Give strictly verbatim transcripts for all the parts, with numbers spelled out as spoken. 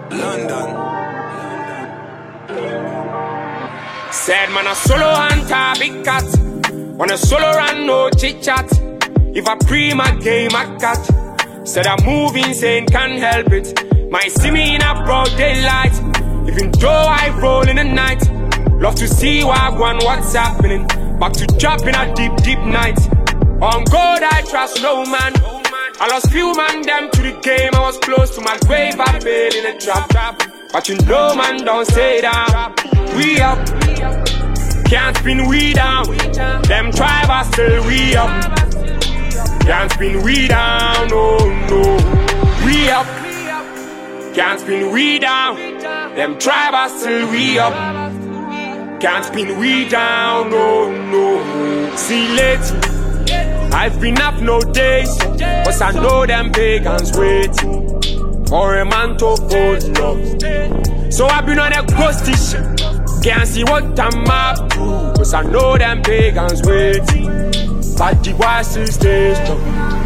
London. Said man a solo hunter, big cat. On a solo run, no chit chat. If I pre my game, I catch. Said I'm moving, saying can't help it. Might see me in a broad daylight. Even though I roll in the night. Love to see wagwan, what's happening. Back to dropping a deep, deep night. On God I trust no man. I lost few man them to the game. I was close to my grave, I fell in a trap. But you know man, don't stay down. We up, can't spin we down. Them tribe are still we up. Can't spin we down, no, no. We up, can't spin we down. Them tribe are still we up. Can't spin we down, no, no. See late, I've been up no days, but I know them pagans wait for a man to fold love. So I've been on a ghosty shit. Can't see what I'm up to, but I know them pagans wait. But the boy still stays strong.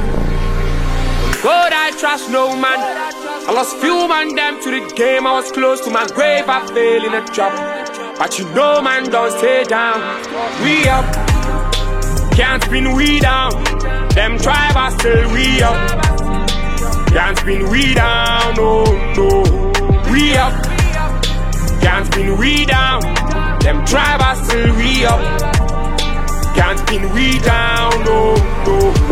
God I trust no man. I lost few man them to the game. I was close to my grave, I fell in a trap. But you know man, don't stay down. We up, can't spin we down. Them tribe are still we up. Can't spin we down, no, no. We up, can't spin we down. Them tribe are still we up. Can't spin we down, no, no.